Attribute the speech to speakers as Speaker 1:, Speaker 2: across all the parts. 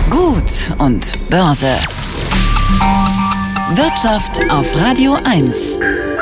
Speaker 1: Gut und Börse. Wirtschaft auf Radio 1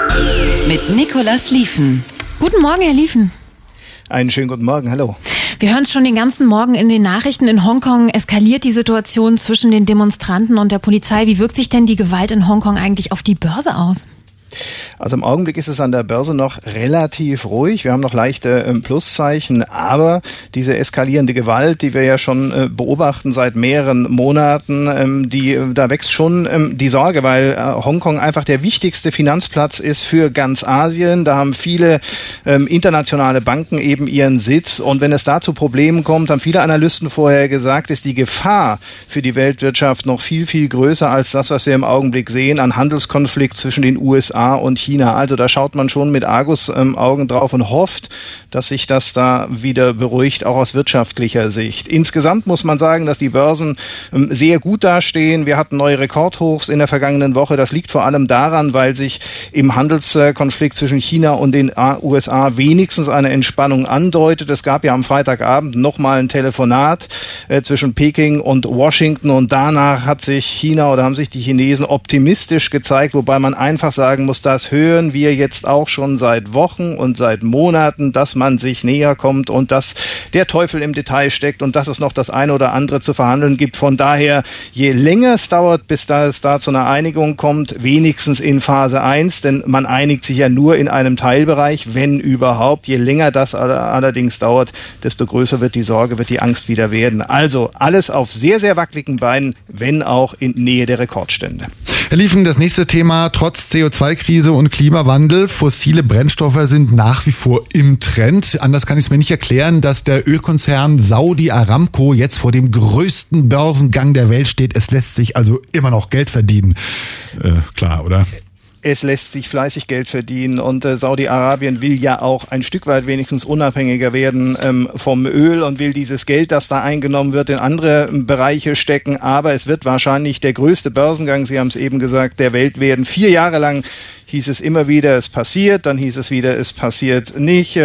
Speaker 1: mit Nicolas Lieven.
Speaker 2: Guten Morgen, Herr Lieven.
Speaker 3: Einen schönen guten Morgen, hallo.
Speaker 2: Wir hören es schon den ganzen Morgen in den Nachrichten. In Hongkong eskaliert die Situation zwischen den Demonstranten und der Polizei. Wie wirkt sich denn die Gewalt in Hongkong eigentlich auf die Börse aus?
Speaker 3: Also im Augenblick ist es an der Börse noch relativ ruhig. Wir haben noch leichte Pluszeichen, aber diese eskalierende Gewalt, die wir ja schon beobachten seit mehreren Monaten, da wächst schon die Sorge, weil Hongkong einfach der wichtigste Finanzplatz ist für ganz Asien. Da haben viele internationale Banken eben ihren Sitz. Und wenn es da zu Problemen kommt, haben viele Analysten vorher gesagt, ist die Gefahr für die Weltwirtschaft noch viel, viel größer als das, was wir im Augenblick sehen an Handelskonflikt zwischen den USA und China. Also da schaut man schon mit Argusaugen drauf und hofft, dass sich das da wieder beruhigt, auch aus wirtschaftlicher Sicht. Insgesamt muss man sagen, dass die Börsen sehr gut dastehen. Wir hatten neue Rekordhochs in der vergangenen Woche. Das liegt vor allem daran, weil sich im Handelskonflikt zwischen China und den USA wenigstens eine Entspannung andeutet. Es gab ja am Freitagabend nochmal ein Telefonat zwischen Peking und Washington und danach haben sich die Chinesen optimistisch gezeigt, wobei man einfach sagen muss, das hören wir jetzt auch schon seit Wochen und seit Monaten, dass man sich näher kommt und dass der Teufel im Detail steckt und dass es noch das eine oder andere zu verhandeln gibt. Von daher, je länger es dauert, bis es da zu einer Einigung kommt, wenigstens in Phase 1, denn man einigt sich ja nur in einem Teilbereich, wenn überhaupt. Je länger das allerdings dauert, desto größer wird die Sorge, wird die Angst wieder werden. Also alles auf sehr, sehr wackeligen Beinen, wenn auch in Nähe der Rekordstände.
Speaker 4: Herr Lieven, das nächste Thema, trotz CO2-Krise und Klimawandel, fossile Brennstoffe sind nach wie vor im Trend. Anders kann ich es mir nicht erklären, dass der Ölkonzern Saudi Aramco jetzt vor dem größten Börsengang der Welt steht. Es lässt sich also immer noch Geld verdienen. Klar, oder?
Speaker 3: Es lässt sich fleißig Geld verdienen und Saudi-Arabien will ja auch ein Stück weit wenigstens unabhängiger werden vom Öl und will dieses Geld, das da eingenommen wird, in andere Bereiche stecken. Aber es wird wahrscheinlich der größte Börsengang, Sie haben es eben gesagt, der Welt werden. 4 Jahre lang hieß es immer wieder, es passiert, dann hieß es wieder, es passiert nicht.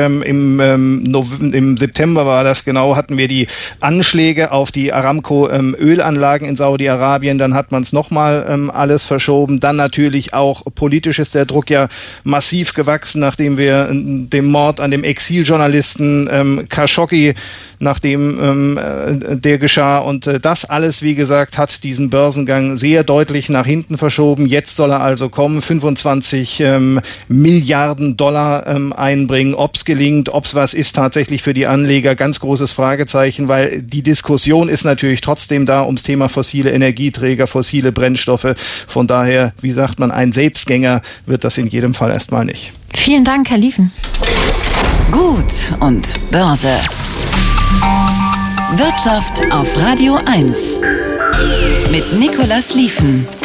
Speaker 3: Im September war das genau, hatten wir die Anschläge auf die Aramco-Ölanlagen in Saudi-Arabien, dann hat man es nochmal alles verschoben. Dann natürlich auch politisch ist der Druck ja massiv gewachsen, nachdem wir dem Mord an dem Exiljournalisten Khashoggi, nachdem der geschah. Und das alles, wie gesagt, hat diesen Börsengang sehr deutlich nach hinten verschoben. Jetzt soll er also kommen, 25 Milliarden Dollar einbringen. Ob es gelingt, ob es was ist tatsächlich für die Anleger, ganz großes Fragezeichen, weil die Diskussion ist natürlich trotzdem da ums Thema fossile Energieträger, fossile Brennstoffe. Von daher, wie sagt man, ein Selbstgänger wird das in jedem Fall erstmal nicht.
Speaker 2: Vielen Dank, Herr Lieven.
Speaker 1: Gut und Börse. Wirtschaft auf Radio 1 mit Nicolas Lieven.